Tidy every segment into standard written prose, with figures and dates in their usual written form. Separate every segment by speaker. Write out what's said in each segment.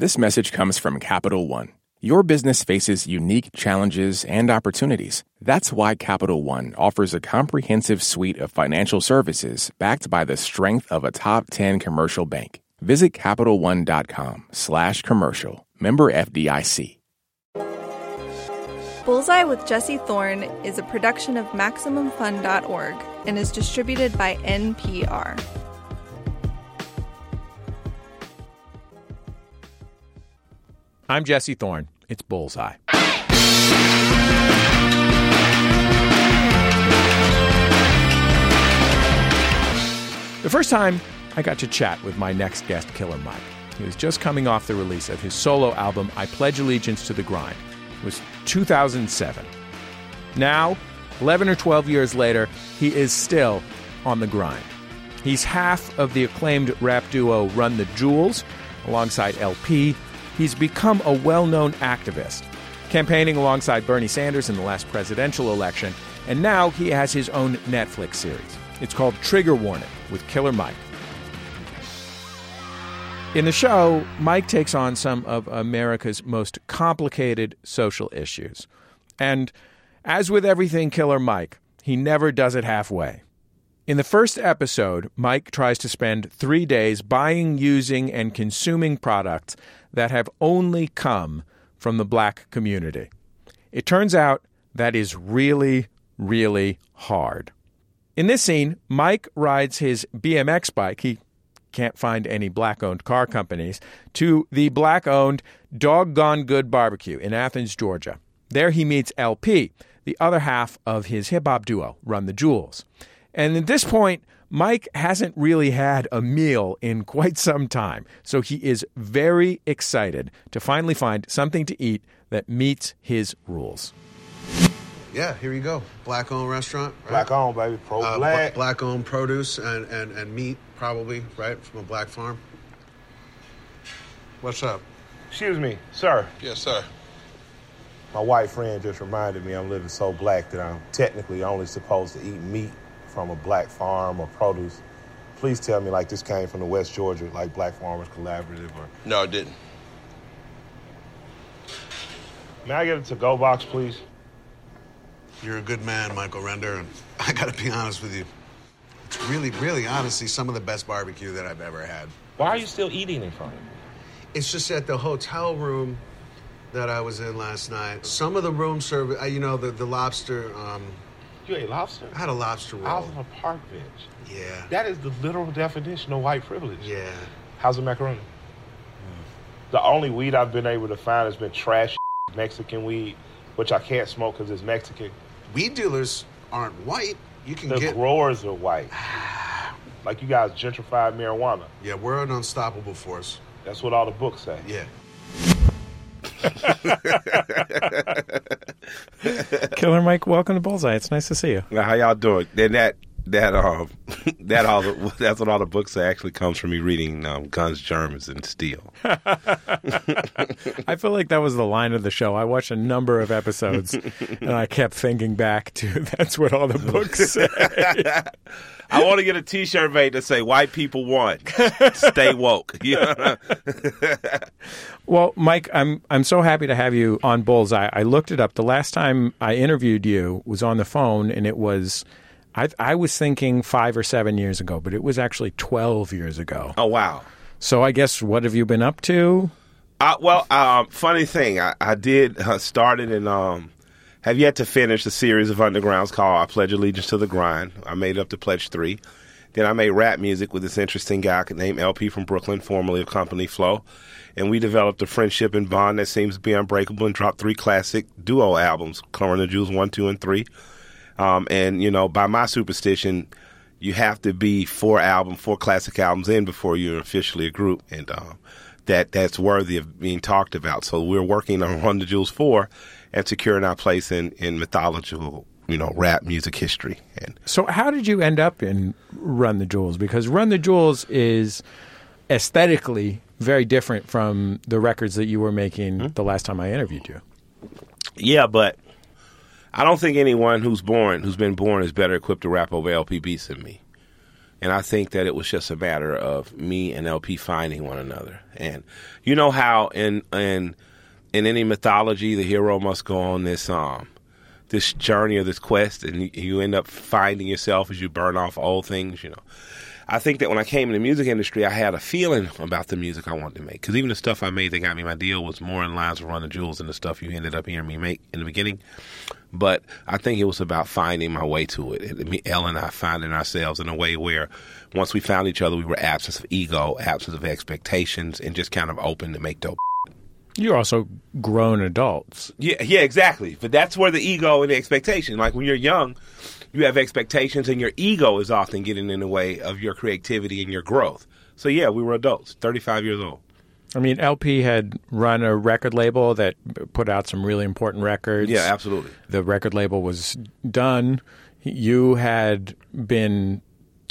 Speaker 1: This message comes from Capital One. Your business faces unique challenges and opportunities. That's why Capital One offers a comprehensive suite of financial services backed by the strength of a top 10 commercial bank. Visit CapitalOne.com/commercial. Member FDIC.
Speaker 2: Bullseye with Jesse Thorne is a production of MaximumFun.org and is distributed by NPR.
Speaker 3: I'm Jesse Thorne. It's Bullseye. The first time I got to chat with my next guest, Killer Mike. He was just coming off the release of his solo album, I Pledge Allegiance to the Grind. It was 2007. Now, 11 or 12 years later, he is still on the grind. He's half of the acclaimed rap duo Run the Jewels, alongside LP. He's become a well-known activist, campaigning alongside Bernie Sanders in the last presidential election, and now he has his own Netflix series. It's called Trigger Warning with Killer Mike. In the show, Mike takes on some of America's most complicated social issues. And as with everything Killer Mike, he never does it halfway. In the first episode, Mike tries to spend 3 days buying, using, and consuming products that have only come from the black community. It turns out that is really, really hard. In this scene, Mike rides his BMX bike, he can't find any black-owned car companies, to the black-owned Doggone Good Barbecue in Athens, Georgia. There he meets LP, the other half of his hip-hop duo, Run the Jewels. And at this point, Mike hasn't really had a meal in quite some time, so he is very excited to finally find something to eat that meets his rules.
Speaker 4: Yeah, here you go. Black-owned restaurant. Right?
Speaker 5: Black-owned, baby. Pro-black.
Speaker 4: Black-owned produce and meat, probably, right, from a black farm. What's up?
Speaker 5: Excuse me, sir.
Speaker 4: Yes, sir.
Speaker 5: My white friend just reminded me I'm living so black that I'm technically only supposed to eat meat from a black farm or produce. Please tell me like this came from the West Georgia, like Black Farmers Collaborative or...
Speaker 4: No, it didn't.
Speaker 5: May I get a to-go box, please?
Speaker 4: You're a good man, Michael Render, and I gotta be honest with you. It's really, really, honestly, some of the best barbecue that I've ever had.
Speaker 5: Why are you still eating it from him?
Speaker 4: It's just at the hotel room that I was in last night. Some of the room service, the lobster,
Speaker 5: You ate lobster?
Speaker 4: I had a lobster roll.
Speaker 5: Out of a park bench.
Speaker 4: Yeah.
Speaker 5: That is the literal definition of white privilege.
Speaker 4: Yeah.
Speaker 5: How's the macaroni? The only weed I've been able to find has been trash Mexican weed, which I can't smoke because it's Mexican.
Speaker 4: Weed dealers aren't white. You can
Speaker 5: The
Speaker 4: get...
Speaker 5: growers are white. Like you guys gentrified marijuana.
Speaker 4: Yeah, we're an unstoppable force.
Speaker 5: That's what all the books say.
Speaker 4: Yeah.
Speaker 3: Killer Mike, welcome to Bullseye. It's nice to see you.
Speaker 6: How y'all doing? Then that's what all the books say actually comes from me reading Guns, Germs, and Steel.
Speaker 3: I feel like that was the line of the show. I watched a number of episodes, and I kept thinking back to that's what all the books say.
Speaker 6: I want to get a T-shirt made that say "White people want, stay woke." You know?
Speaker 3: Well, Mike, I'm so happy to have you on Bullseye. I looked it up. The last time I interviewed you was on the phone, and it was I was thinking 5 or 7 years ago, but it was actually 12 years ago.
Speaker 6: Oh wow!
Speaker 3: So I guess what have you been up to?
Speaker 6: Funny thing, I did started and have yet to finish a series of undergrounds called I Pledge Allegiance to the Grind. I made it up to Pledge 3. Then I made rap music with this interesting guy named LP from Brooklyn, formerly of Company Flow. And we developed a friendship and bond that seems to be unbreakable and dropped 3 classic duo albums, Run the Jewels 1, 2, and 3. And, by my superstition, you have to be 4 classic albums in before you're officially a group. And that's worthy of being talked about. So we're working on Run the Jewels 4 and securing our place in mythological, rap music history. And
Speaker 3: so how did you end up in Run the Jewels? Because Run the Jewels is aesthetically very different from the records that you were making the last time I interviewed you.
Speaker 6: Yeah, but I don't think anyone who's been born is better equipped to rap over LP beats than me. And I think that it was just a matter of me and LP finding one another. And you know how in any mythology, the hero must go on this journey or this quest, and you end up finding yourself as you burn off old things, you know. I think that when I came in the music industry, I had a feeling about the music I wanted to make. Because even the stuff I made that got me my deal was more in lines with Run the Jewels than the stuff you ended up hearing me make in the beginning. But I think it was about finding my way to it. And Elle and I finding ourselves in a way where once we found each other, we were absence of ego, absence of expectations, and just kind of open to make dope.
Speaker 3: You're also grown adults.
Speaker 6: Yeah, exactly. But that's where the ego and the expectation, like when you're young, you have expectations and your ego is often getting in the way of your creativity and your growth. So yeah, we were adults, 35 years old.
Speaker 3: I mean, LP had run a record label that put out some really important records.
Speaker 6: Yeah, absolutely.
Speaker 3: The record label was done. You had been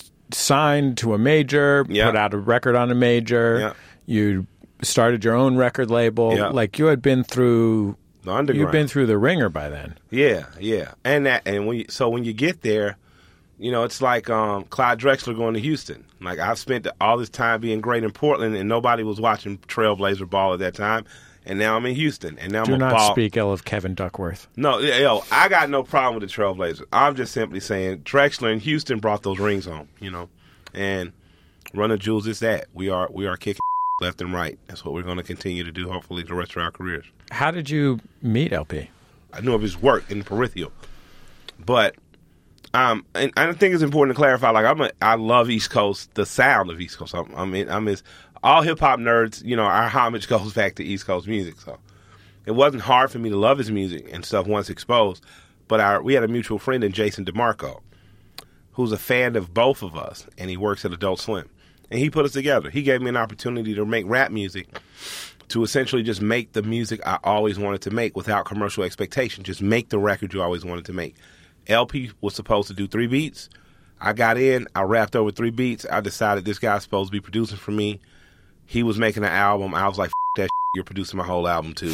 Speaker 3: signed to a major, put out a record on a major. Yeah. You started your own record label. Yeah. Like you had been through the underground. You'd been through the ringer by then.
Speaker 6: Yeah. And when you get there, you know, it's like Clyde Drexler going to Houston. Like I've spent all this time being great in Portland, and nobody was watching Trailblazer ball at that time. And now I'm in Houston, and now
Speaker 3: Do
Speaker 6: I'm
Speaker 3: not speak ill of Kevin Duckworth.
Speaker 6: No, I got no problem with the Trailblazers. I'm just simply saying Drexler and Houston brought those rings home, you know. And Run the Jewels is that. We are kicking left and right. That's what we're going to continue to do, hopefully, the rest of our careers.
Speaker 3: How did you meet LP?
Speaker 6: I knew of his work in Peripheral. But, and I think it's important to clarify, like, I love East Coast, the sound of East Coast. I'm his, all hip-hop nerds, you know, our homage goes back to East Coast music. So it wasn't hard for me to love his music and stuff once exposed. But we had a mutual friend in Jason DeMarco, who's a fan of both of us, and he works at Adult Swim. And he put us together. He gave me an opportunity to make rap music, to essentially just make the music I always wanted to make without commercial expectation. Just make the record you always wanted to make. LP was supposed to do 3 beats. I got in. I rapped over 3 beats. I decided this guy's supposed to be producing for me. He was making an album. I was like, F that shit. You're producing my whole album, too.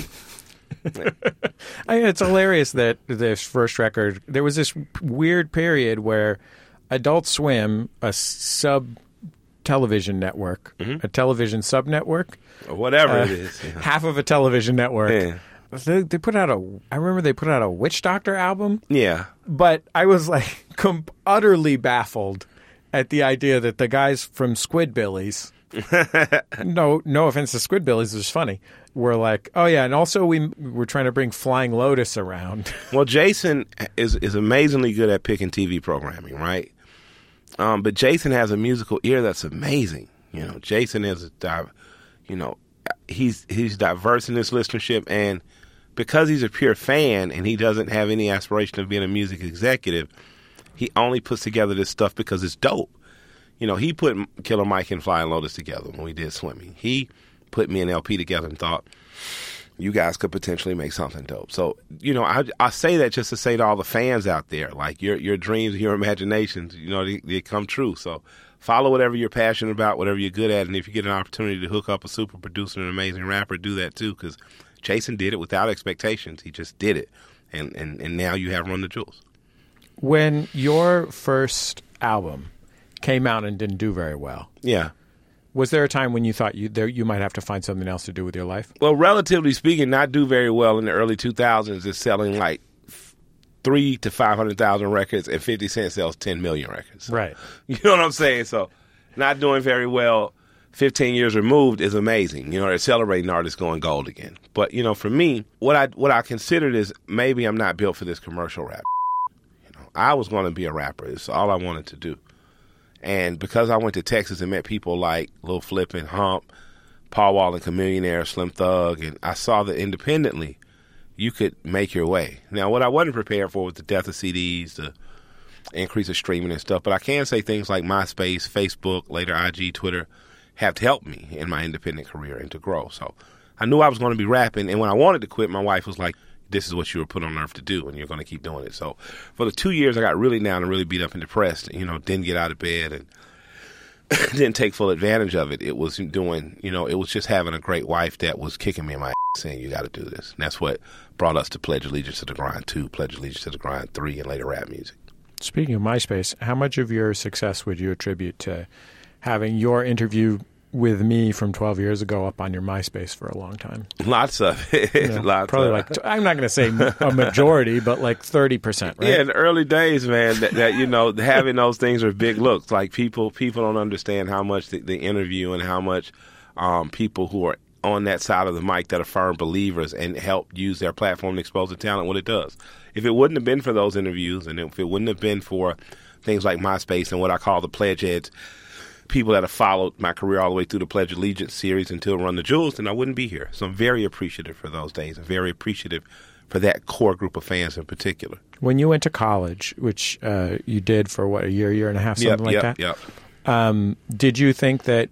Speaker 3: It's hilarious that this first record, there was this weird period where Adult Swim, a sub-television network, a television sub-network,
Speaker 6: whatever it is,
Speaker 3: half of a television network, they put out I remember they put out a Witch Doctor album.
Speaker 6: Yeah.
Speaker 3: But I was like utterly baffled at the idea that the guys from Squidbillies, no offense to Squidbillies, it was funny, were like, oh yeah, and also we're trying to bring Flying Lotus around.
Speaker 6: Well, Jason is amazingly good at picking TV programming, right? But Jason has a musical ear that's amazing. You know, Jason is, he's diverse in his listenership, and because he's a pure fan and he doesn't have any aspiration of being a music executive, he only puts together this stuff because it's dope. You know, he put Killer Mike and Flying Lotus together when we did Swimming. He put me and LP together and thought, you guys could potentially make something dope. So, you know, I say that just to say to all the fans out there, like your dreams, your imaginations, you know, they come true. So follow whatever you're passionate about, whatever you're good at. And if you get an opportunity to hook up a super producer and an amazing rapper, do that too. Because Jason did it without expectations. He just did it. And now you have Run the Jewels.
Speaker 3: When your first album came out and didn't do very well.
Speaker 6: Yeah.
Speaker 3: Was there a time when you thought you might have to find something else to do with your life?
Speaker 6: Well, relatively speaking, not do very well in the early 2000s is selling like 300,000 to 500,000 records, and 50 Cent sells 10 million records. So,
Speaker 3: right.
Speaker 6: You know what I'm saying? So not doing very well 15 years removed is amazing. You know, they're celebrating artists going gold again. But, you know, for me, what I considered is maybe I'm not built for this commercial rap. You know, I was going to be a rapper. It's all I wanted to do. And because I went to Texas and met people like Lil Flip and Hump, Paul Wall and Chamillionaire, Slim Thug, and I saw that independently you could make your way. Now, what I wasn't prepared for was the death of CDs, the increase of streaming and stuff, but I can say things like MySpace, Facebook, later IG, Twitter have helped me in my independent career and to grow. So I knew I was going to be rapping, and when I wanted to quit, my wife was like, this is what you were put on earth to do, and you're going to keep doing it. So for the 2 years, I got really down and really beat up and depressed, you know, didn't get out of bed and didn't take full advantage of it. It was doing, you know, it was just having a great wife that was kicking me in my ass saying, you got to do this. And that's what brought us to Pledge Allegiance to the Grind 2, Pledge Allegiance to the Grind 3, and later rap music.
Speaker 3: Speaking of MySpace, how much of your success would you attribute to having your interview with me from 12 years ago up on your MySpace for a long time?
Speaker 6: Lots of it. Lots
Speaker 3: probably
Speaker 6: of it.
Speaker 3: I'm not going to say a majority, but like 30%, right?
Speaker 6: Yeah, in the early days, man, that having those things are big looks. Like people don't understand how much the interview and how much people who are on that side of the mic that are firm believers and help use their platform to expose the talent, what it does. If it wouldn't have been for those interviews, and if it wouldn't have been for things like MySpace and what I call the Pledge Heads, people that have followed my career all the way through the Pledge Allegiance series until Run the Jewels, then I wouldn't be here. So I'm very appreciative for those days and very appreciative for that core group of fans in particular.
Speaker 3: When you went to college, which you did for, what, a year and a half, something like that?
Speaker 6: Yep.
Speaker 3: Did you think that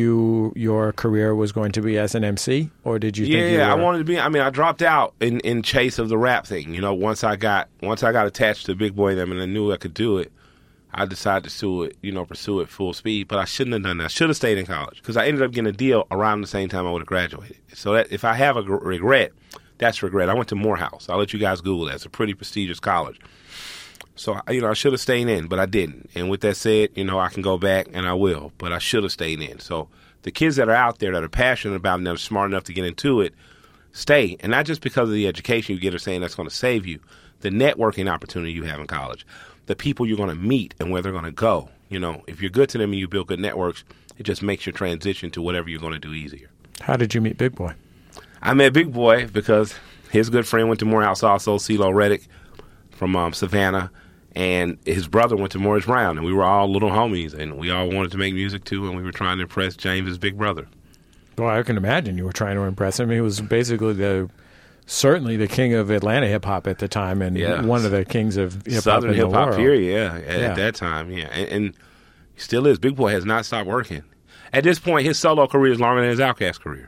Speaker 3: your career was going to be as an MC, or did you think you were...
Speaker 6: I wanted to be. I mean, I dropped out in chase of the rap thing. You know, once I got attached to Big Boy and them, and I knew I could do it, I decided to pursue it full speed. But I shouldn't have done that. I should have stayed in college because I ended up getting a deal around the same time I would have graduated. So that if I have a regret, that's regret. I went to Morehouse. I'll let you guys Google that. It's a pretty prestigious college. So, I should have stayed in, but I didn't. And with that said, I can go back and I will, but I should have stayed in. So the kids that are out there that are passionate about it and that are smart enough to get into it, stay. And not just because of the education you get or saying that's going to save you, the networking opportunity you have in college, the people you're going to meet and where they're going to go. If you're good to them and you build good networks, it just makes your transition to whatever you're going to do easier.
Speaker 3: How did you meet Big Boy?
Speaker 6: I met Big Boy because his good friend went to Morehouse also, CeeLo Reddick from Savannah. And his brother went to Morris Brown, and we were all little homies, and we all wanted to make music too, and we were trying to impress James's big brother.
Speaker 3: Well, I can imagine you were trying to impress him. He was basically certainly the king of Atlanta hip hop at the time, and one of the kings of hip hop
Speaker 6: Southern
Speaker 3: in the
Speaker 6: hip hop
Speaker 3: world.
Speaker 6: period. At that time, and he still is. Big Boy has not stopped working. At this point, his solo career is longer than his Outkast career.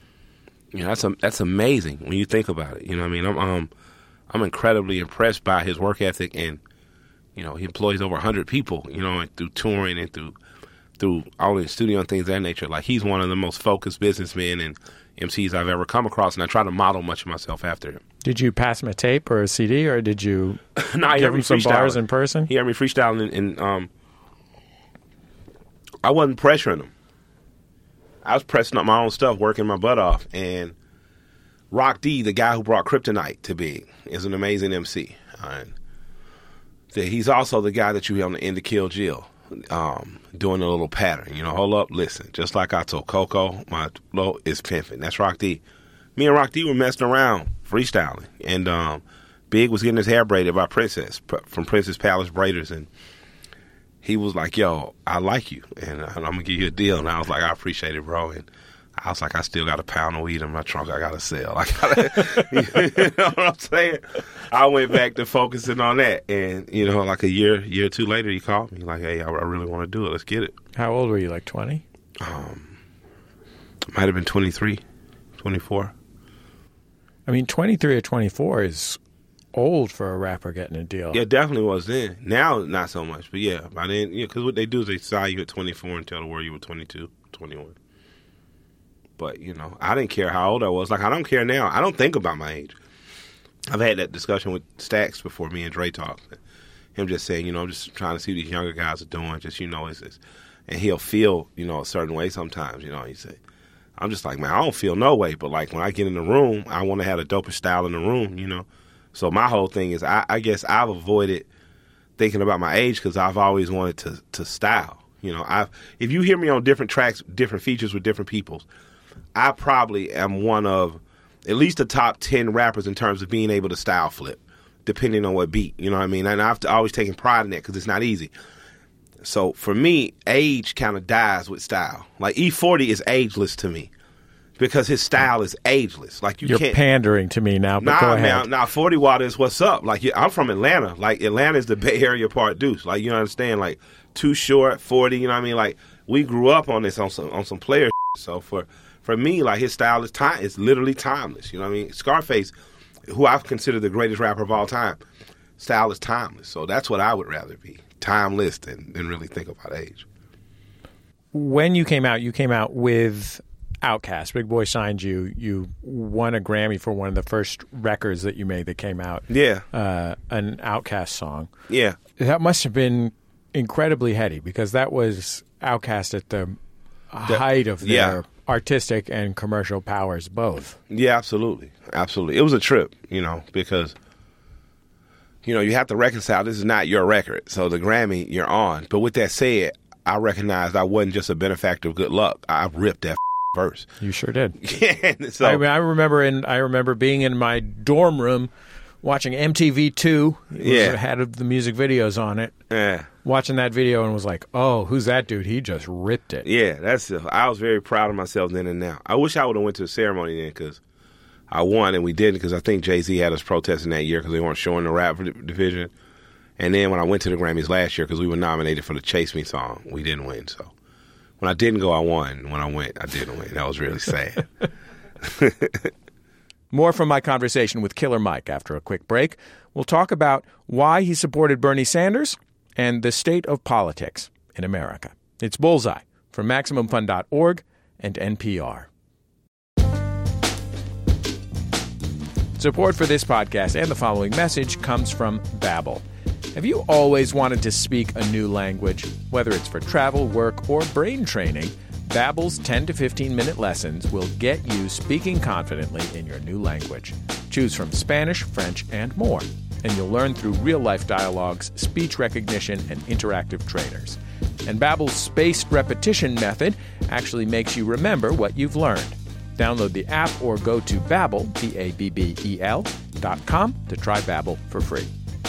Speaker 6: That's amazing when you think about it. I'm incredibly impressed by his work ethic and. He employs over 100 people, and through touring and through all the studio and things of that nature. Like, he's one of the most focused businessmen and MCs I've ever come across, and I try to model much of myself after him. Did
Speaker 3: you pass him a tape or a CD, or did you
Speaker 6: give
Speaker 3: him some bars in person?
Speaker 6: He had me freestyling, and I wasn't pressuring him. I was pressing up my own stuff, working my butt off, and Rock D, the guy who brought Kryptonite to Big, is an amazing MC. He's also the guy that you hear on the end of Kill Jill, doing a little pattern. Hold up, listen. Just like I told Coco, my flow is pimping. That's Rock D. Me and Rock D were messing around, freestyling. And Big was getting his hair braided by Princess, from Princess Palace Braiders. And he was like, yo, I like you, and I'm going to give you a deal. And I was like, I appreciate it, bro. And I was like, I still got a pound of weed in my trunk I got to sell. You know what I'm saying? I went back to focusing on that. And, like a year or two later, he called me like, hey, I really want to do it. Let's get it.
Speaker 3: How old were you, like 20?
Speaker 6: Might have been 23, 24.
Speaker 3: I mean, 23 or 24 is old for a rapper getting a deal.
Speaker 6: Yeah, it definitely was then. Now, not so much. But, yeah, by then, because what they do is they sign you at 24 and tell the world you were 22, 21. But, I didn't care how old I was. Like, I don't care now. I don't think about my age. I've had that discussion with Stax before, me and Dre talked. Him just saying, I'm just trying to see what these younger guys are doing. Just, it's and he'll feel, a certain way sometimes, he said. I'm just like, man, I don't feel no way. But, like, when I get in the room, I want to have the dopest style in the room, So my whole thing is I guess I've avoided thinking about my age because I've always wanted to style. If you hear me on different tracks, different features with different peoples, I probably am one of at least the top 10 rappers in terms of being able to style flip, depending on what beat. You know what I mean? And I've always taken pride in that because it's not easy. So for me, age kind of dies with style. Like E40 is ageless to me because his style is ageless. Like
Speaker 3: you're pandering to me now, but go ahead.
Speaker 6: Now 40 Watt is what's up. Like I'm from Atlanta. Like Atlanta is the Bay Area part Deuce. Like you understand? Like Too Short, 40. You know what I mean? Like we grew up on this on some player. So for me, like his style is literally timeless. You know what I mean? Scarface, who I've considered the greatest rapper of all time, style is timeless. So that's what I would rather be, timeless than really think about age.
Speaker 3: When you came out with Outkast. Big Boy signed you. You won a Grammy for one of the first records that you made that came out.
Speaker 6: Yeah.
Speaker 3: An Outkast song.
Speaker 6: Yeah.
Speaker 3: That must have been incredibly heady because that was Outkast at the height of their artistic and commercial powers both.
Speaker 6: Yeah, absolutely. Absolutely. It was a trip, because, you have to reconcile this is not your record. So the Grammy, you're on. But with that said, I recognized I wasn't just a benefactor of good luck. I ripped that verse.
Speaker 3: You sure did.
Speaker 6: So,
Speaker 3: I remember being in my dorm room watching MTV2. It had the music videos on it.
Speaker 6: Yeah.
Speaker 3: Watching that video and was like, oh, who's that dude? He just ripped it.
Speaker 6: Yeah, I was very proud of myself then and now. I wish I would have went to the ceremony then because I won and we didn't because I think Jay-Z had us protesting that year because they weren't showing the rap division. And then when I went to the Grammys last year because we were nominated for the Chase Me song, we didn't win. So when I didn't go, I won. When I went, I didn't win. That was really sad.
Speaker 3: More from my conversation with Killer Mike after a quick break. We'll talk about why he supported Bernie Sanders and the state of politics in America. It's Bullseye from MaximumFun.org and NPR. Support for this podcast and the following message comes from Babbel. Have you always wanted to speak a new language? Whether it's for travel, work, or brain training, Babbel's 10 to 15-minute lessons will get you speaking confidently in your new language. Choose from Spanish, French, and more. And you'll learn through real-life dialogues, speech recognition, and interactive trainers. And Babbel's spaced repetition method actually makes you remember what you've learned. Download the app or go to Babbel, Babbel.com to try Babbel for free.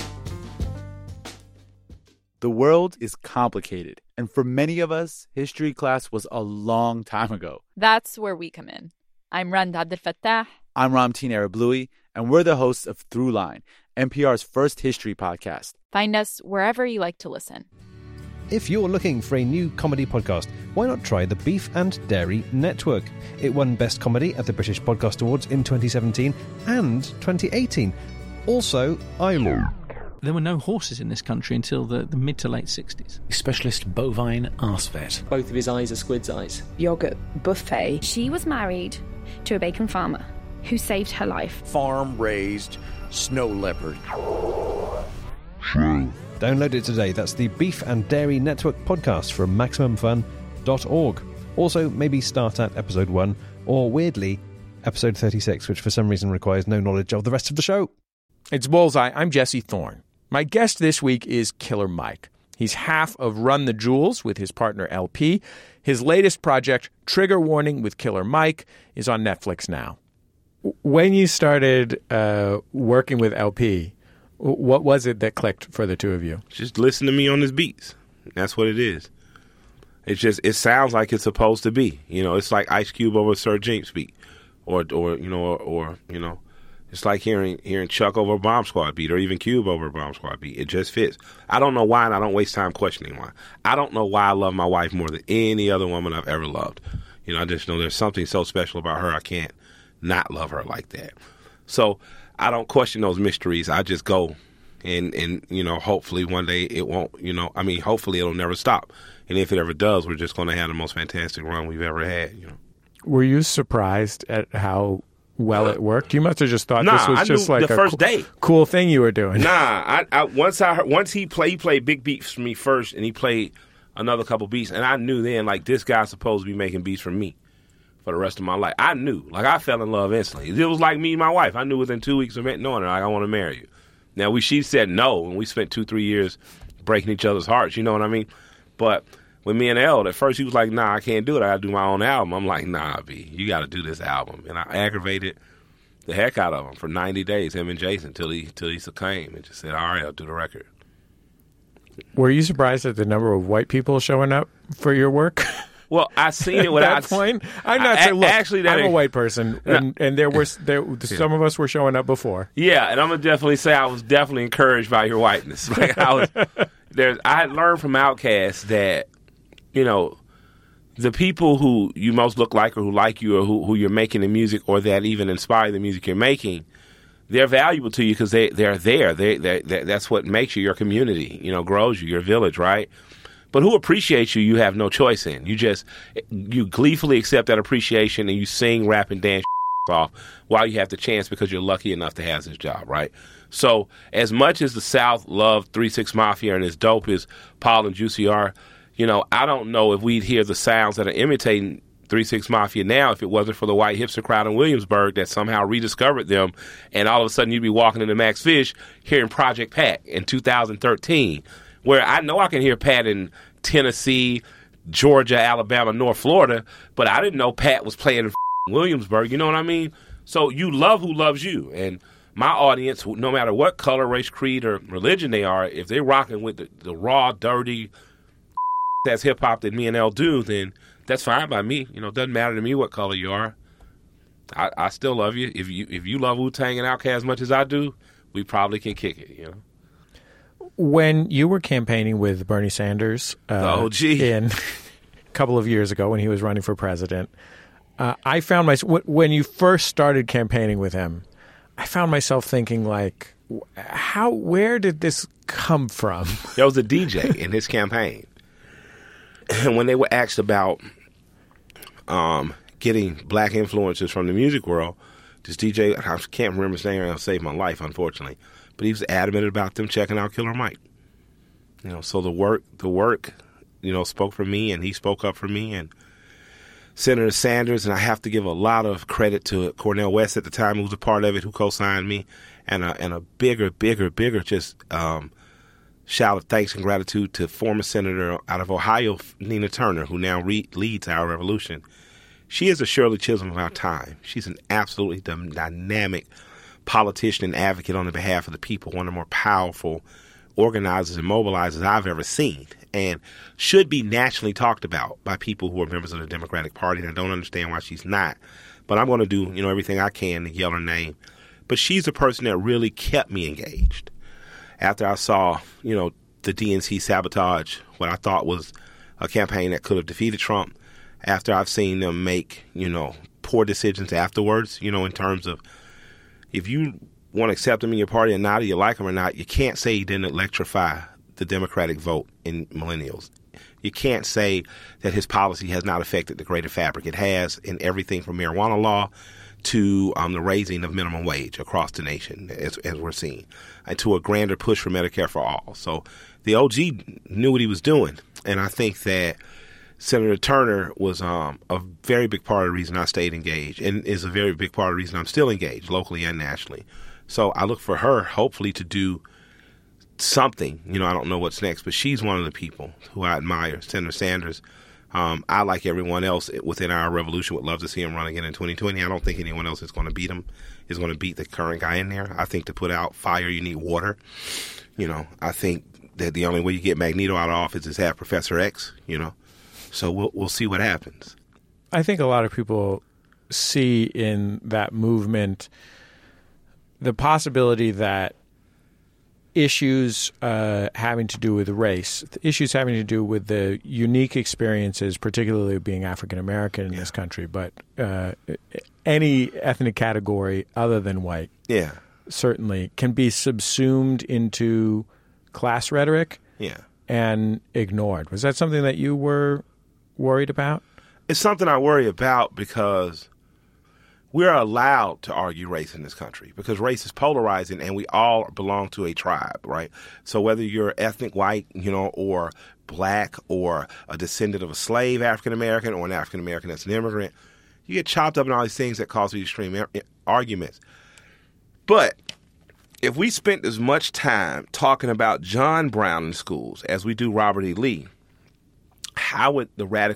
Speaker 7: The world is complicated, and for many of us, history class was a long time ago.
Speaker 8: That's where we come in. I'm Rand Abdel Fattah.
Speaker 7: I'm Ramteen Arablouei, and we're the hosts of Throughline, NPR's first history podcast.
Speaker 8: Find us wherever you like to listen.
Speaker 9: If you're looking for a new comedy podcast, why not try the Beef and Dairy Network? It won Best Comedy at the British Podcast Awards in 2017 and 2018. Also, ILO.
Speaker 10: There were no horses in this country until the mid to late 60s.
Speaker 11: Specialist bovine arse vet.
Speaker 12: Both of his eyes are squid's eyes.
Speaker 13: Yogurt buffet. She was married to a bacon farmer who saved her life.
Speaker 14: Farm-raised snow leopard.
Speaker 9: Download it today. That's the Beef and Dairy Network podcast from MaximumFun.org. Also, maybe start at episode 1 or, weirdly, episode 36, which for some reason requires no knowledge of the rest of the show.
Speaker 3: It's Bullseye. I'm Jesse Thorne. My guest this week is Killer Mike. He's half of Run the Jewels with his partner LP. His latest project, Trigger Warning with Killer Mike, is on Netflix now. When you started working with LP, what was it that clicked for the two of you?
Speaker 6: Just listen to me on his beats. That's what it is. It sounds like it's supposed to be. It's like Ice Cube over Sir James beat, or it's like hearing Chuck over a Bomb Squad beat, or even Cube over a Bomb Squad beat. It just fits. I don't know why, and I don't waste time questioning why. I don't know why I love my wife more than any other woman I've ever loved. I just know there's something so special about her. I can't not love her like that. So I don't question those mysteries. I just go, and hopefully one day it won't. Hopefully it'll never stop. And if it ever does, we're just going to have the most fantastic run we've ever had.
Speaker 3: Were you surprised at how well it worked? You must have just thought this was just like
Speaker 6: the first day
Speaker 3: cool thing you were doing.
Speaker 6: Nah, once he played big beats for me first, and he played another couple beats, and I knew then this guy's supposed to be making beats for me for the rest of my life. I knew, I fell in love instantly. It was like me and my wife. I knew within 2 weeks of knowing her, I want to marry you. Now she said no, and we spent 2-3 years breaking each other's hearts. You know what I mean? But with me and Elle, at first he was like, nah, I can't do it. I got to do my own album. I'm like, nah, B, you got to do this album. And I aggravated the heck out of him for 90 days, him and Jason, till he succumbed and just said, all right, I'll do the record.
Speaker 3: Were you surprised at the number of white people showing up for your work?
Speaker 6: Well, I seen it without
Speaker 3: that point. I'm not saying. Look, actually, I'm a white person, and there some of us were showing up before.
Speaker 6: Yeah, and I'm gonna definitely say I was definitely encouraged by your whiteness. I had learned from Outkast that the people who you most look like, or who like you, or who you're making the music, or that even inspire the music you're making, they're valuable to you because they're there. That's what makes you your community. Grows you, your village, right? But who appreciates you, you have no choice in. You gleefully accept that appreciation and you sing, rap, and dance off while you have the chance because you're lucky enough to have this job, right? So as much as the South loved 3 6 Mafia and as dope as Paul and Juicy are, I don't know if we'd hear the sounds that are imitating 3 6 Mafia now if it wasn't for the white hipster crowd in Williamsburg that somehow rediscovered them, and all of a sudden you'd be walking into Max Fish hearing Project Pat in 2013, where I know I can hear Pat in Tennessee, Georgia, Alabama, North Florida, but I didn't know Pat was playing in Williamsburg, you know what I mean? So you love who loves you, and my audience, no matter what color, race, creed, or religion they are, if they're rocking with the raw, dirty that's hip-hop that me and Elle do, then that's fine by me. It doesn't matter to me what color you are. I still love you. If you love Wu-Tang and Outkast as much as I do, we probably can kick it,
Speaker 3: When you were campaigning with Bernie Sanders
Speaker 6: the OG.
Speaker 3: in a couple of years ago when he was running for president, I found myself, when you first started campaigning with him, I found myself thinking, like, where did this come from?
Speaker 6: There was a DJ in his campaign. And when they were asked about getting black influencers from the music world, this DJ, I can't remember his name, it'll save my life, unfortunately, but he was adamant about them checking out Killer Mike. So the work, spoke for me, and he spoke up for me, and Senator Sanders, and I have to give a lot of credit to Cornel West at the time, who was a part of it, who co-signed me, and a bigger just shout of thanks and gratitude to former Senator out of Ohio, Nina Turner, who now leads our revolution. She is a Shirley Chisholm of our time. She's an absolutely dynamic politician and advocate on the behalf of the people, one of the more powerful organizers and mobilizers I've ever seen, and should be nationally talked about by people who are members of the Democratic Party, and I don't understand why she's not. But I'm going to do, everything I can to yell her name. But she's a person that really kept me engaged. After I saw, the DNC sabotage what I thought was a campaign that could have defeated Trump, after I've seen them make, poor decisions afterwards, in terms of if you want to accept them in your party or not, or you like them or not, you can't say he didn't electrify the Democratic vote in millennials. You can't say that his policy has not affected the greater fabric. It has, in everything from marijuana law to the raising of minimum wage across the nation, as we're seeing, and to a grander push for Medicare for all. So the OG knew what he was doing, and I think that Senator Turner was a very big part of the reason I stayed engaged, and is a very big part of the reason I'm still engaged, locally and nationally. So I look for her, hopefully, to do something. I don't know what's next, but she's one of the people who I admire, Senator Sanders. I, like everyone else within our revolution, would love to see him run again in 2020. I don't think anyone else is going to beat him, is going to beat the current guy in there. I think to put out fire, you need water. I think that the only way you get Magneto out of office is have Professor X, So we'll see what happens.
Speaker 3: I think a lot of people see in that movement the possibility that issues having to do with race, issues having to do with the unique experiences, particularly being African American in this country, but any ethnic category other than white, certainly can be subsumed into class rhetoric and ignored. Was that something that you were worried about?
Speaker 6: It's something I worry about because we're allowed to argue race in this country because race is polarizing and we all belong to a tribe, right? So whether you're ethnic white, or black or a descendant of a slave African-American or an African-American that's an immigrant, you get chopped up in all these things that cause these extreme arguments. But if we spent as much time talking about John Brown in schools as we do Robert E. Lee, how would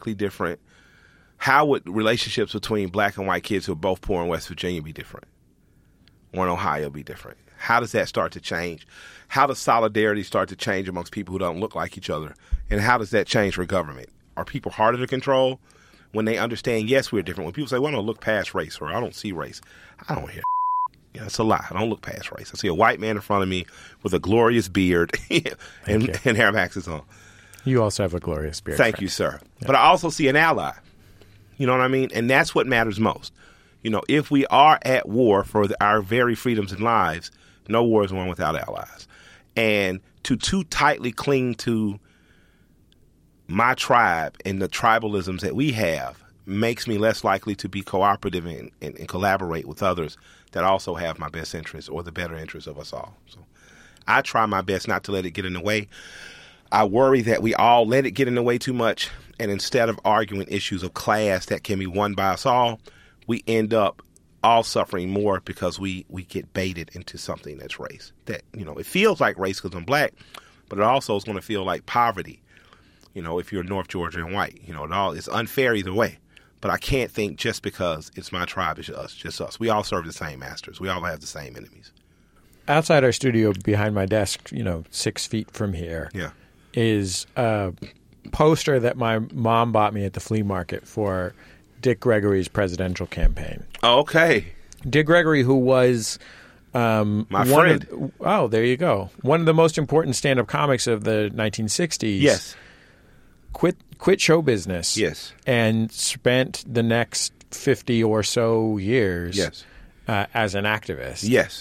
Speaker 6: relationships between black and white kids who are both poor in West Virginia be different? Or in Ohio be different? How does that start to change? How does solidarity start to change amongst people who don't look like each other? And how does that change for government? Are people harder to control when they understand, yes, we're different? When people say, well, I don't look past race or I don't see race, I don't hear that's a lie. I don't look past race. I see a white man in front of me with a glorious beard and Air Maxes on.
Speaker 3: You also have a glorious beard.
Speaker 6: Thank you, sir. Yeah. But I also see an ally. You know what I mean? And that's what matters most. If we are at war for our very freedoms and lives, no war is won without allies. And to too tightly cling to my tribe and the tribalisms that we have makes me less likely to be cooperative and collaborate with others that also have my best interests or the better interests of us all. So I try my best not to let it get in the way. I worry that we all let it get in the way too much, and instead of arguing issues of class that can be won by us all, we end up all suffering more because we get baited into something that's race. That, it feels like race because I'm black, but it also is going to feel like poverty, if you're North Georgia and white. It's unfair either way. But I can't think just because it's my tribe, it's just us. We all serve the same masters. We all have the same enemies.
Speaker 3: Outside our studio, behind my desk, 6 feet from here, is a poster that my mom bought me at the flea market for Dick Gregory's presidential campaign.
Speaker 6: Okay.
Speaker 3: Dick Gregory, who was
Speaker 6: my friend.
Speaker 3: There you go. One of the most important stand-up comics of the 1960s.
Speaker 6: Yes.
Speaker 3: Quit show business.
Speaker 6: Yes.
Speaker 3: And spent the next 50 or so years as an activist.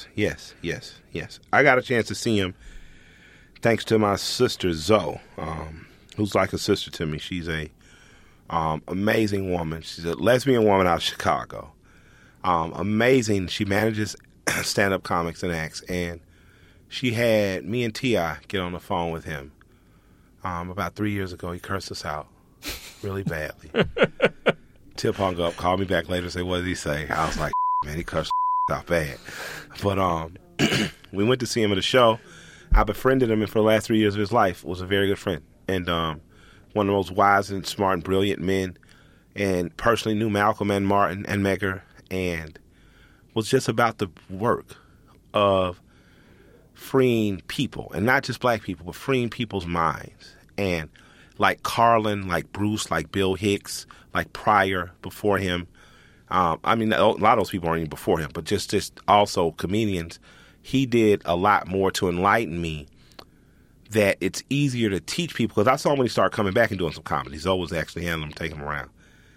Speaker 6: Yes. I got a chance to see him thanks to my sister Zoe, who's like a sister to me. She's a amazing woman. She's a lesbian woman out of Chicago. Amazing. She manages stand-up comics and acts, and she had me and T.I. get on the phone with him. About 3 years ago, he cursed us out really badly. Tip hung up, called me back later and said, what did he say? I was like, man, he cursed out bad. But we went to see him at a show. I befriended him, and for the last 3 years of his life was a very good friend. And one of the most wise and smart and brilliant men, and personally knew Malcolm and Martin and Medgar, and was just about the work of freeing people, and not just black people, but freeing people's minds. And like Carlin, like Bruce, like Bill Hicks, like Pryor before him. A lot of those people aren't even before him, but just also comedians. He did a lot more to enlighten me that it's easier to teach people, because I saw him when he started coming back and doing some comedy. Zoe was actually handling him, taking him around.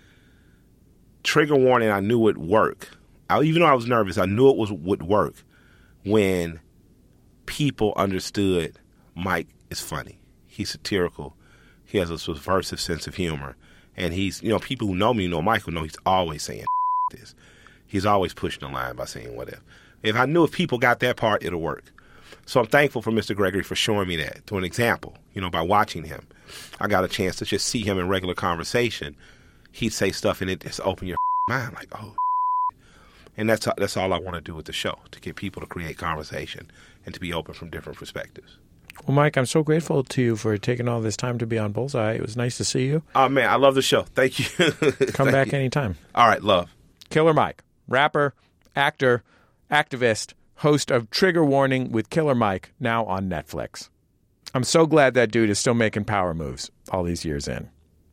Speaker 6: Trigger warning, I knew would work. Even though I was nervous, I knew it would work when people understood Mike is funny. He's satirical. He has a subversive sense of humor. And he's, people who know me know Michael know he's always saying this. He's always pushing the line by saying whatever. If people got that part, it'll work. So I'm thankful for Mr. Gregory for showing me that, to an example. By watching him, I got a chance to just see him in regular conversation. He'd say stuff and it just open your mind, like, oh. And that's all I want to do with the show, to get people to create conversation and to be open from different perspectives.
Speaker 3: Well, Mike, I'm so grateful to you for taking all this time to be on Bullseye. It was nice to see you.
Speaker 6: Oh, man, I love the show. Thank you.
Speaker 3: Come back anytime.
Speaker 6: All right, love.
Speaker 3: Killer Mike, rapper, actor, activist, host of Trigger Warning with Killer Mike, now on Netflix. I'm so glad that dude is still making power moves all these years in.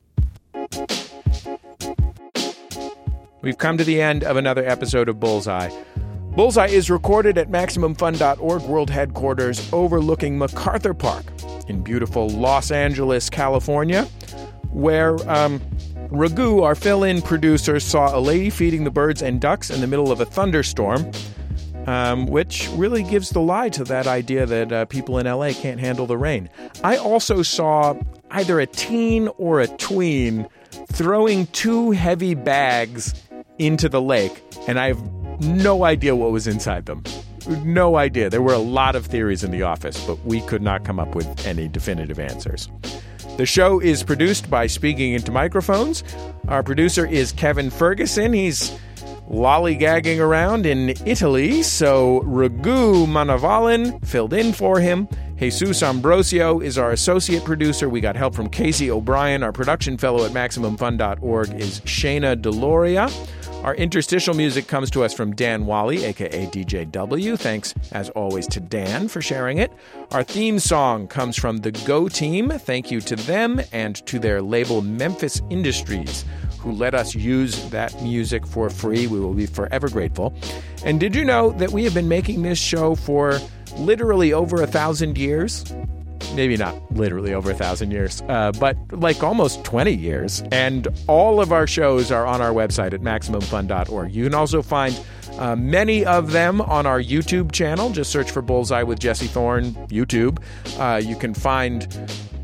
Speaker 3: We've come to the end of another episode of Bullseye. Bullseye is recorded at MaximumFun.org world headquarters overlooking MacArthur Park in beautiful Los Angeles, California, where Raghu, our fill-in producer, saw a lady feeding the birds and ducks in the middle of a thunderstorm, which really gives the lie to that idea that people in L.A. can't handle the rain. I also saw either a teen or a tween throwing 2 heavy bags into the lake, and I have no idea what was inside them. No idea. There were a lot of theories in the office, but we could not come up with any definitive answers. The show is produced by Speaking Into Microphones. Our producer is Kevin Ferguson. He's lollygagging around in Italy, so Raghu Manavalan filled in for him. Jesus Ambrosio is our associate producer. We got help from Casey O'Brien. Our production fellow at MaximumFun.org is Shayna Deloria. Our interstitial music comes to us from Dan Wally, a.k.a. DJ W. Thanks, as always, to Dan for sharing it. Our theme song comes from the Go Team. Thank you to them and to their label Memphis Industries, who let us use that music for free. We will be forever grateful. And did you know that we have been making this show for literally over 1,000 years? Maybe not literally over 1,000 years, but like almost 20 years. And all of our shows are on our website at MaximumFun.org. You can also find many of them on our YouTube channel. Just search for Bullseye with Jesse Thorne, YouTube. You can find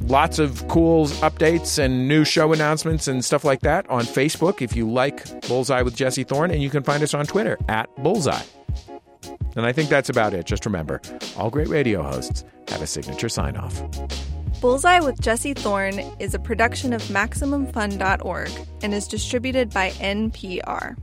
Speaker 3: lots of cool updates and new show announcements and stuff like that on Facebook if you like Bullseye with Jesse Thorne, and you can find us on Twitter @Bullseye. And I think that's about it. Just remember, all great radio hosts have a signature sign-off.
Speaker 2: Bullseye with Jesse Thorne is a production of MaximumFun.org and is distributed by NPR.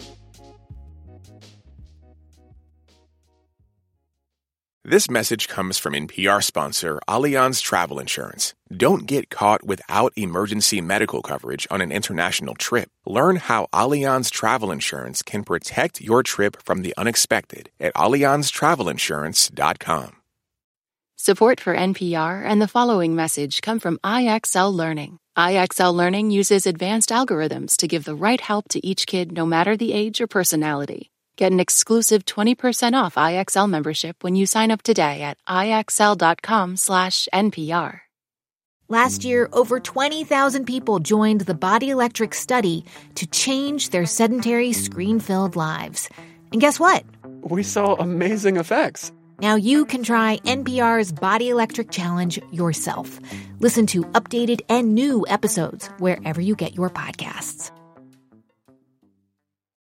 Speaker 1: This message comes from NPR sponsor Allianz Travel Insurance. Don't get caught without emergency medical coverage on an international trip. Learn how Allianz Travel Insurance can protect your trip from the unexpected at AllianzTravelInsurance.com.
Speaker 15: Support for NPR and the following message come from IXL Learning. IXL Learning uses advanced algorithms to give the right help to each kid no matter the age or personality. Get an exclusive 20% off IXL membership when you sign up today at IXL.com/NPR.
Speaker 16: Last year, over 20,000 people joined the Body Electric study to change their sedentary, screen-filled lives. And guess what?
Speaker 17: We saw amazing effects.
Speaker 16: Now you can try NPR's Body Electric Challenge yourself. Listen to updated and new episodes wherever you get your podcasts.